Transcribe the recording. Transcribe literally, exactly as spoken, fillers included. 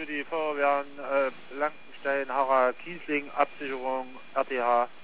für die Feuerwehren äh, Blankenstein, Harrer, Kiesling, Absicherung, R T H.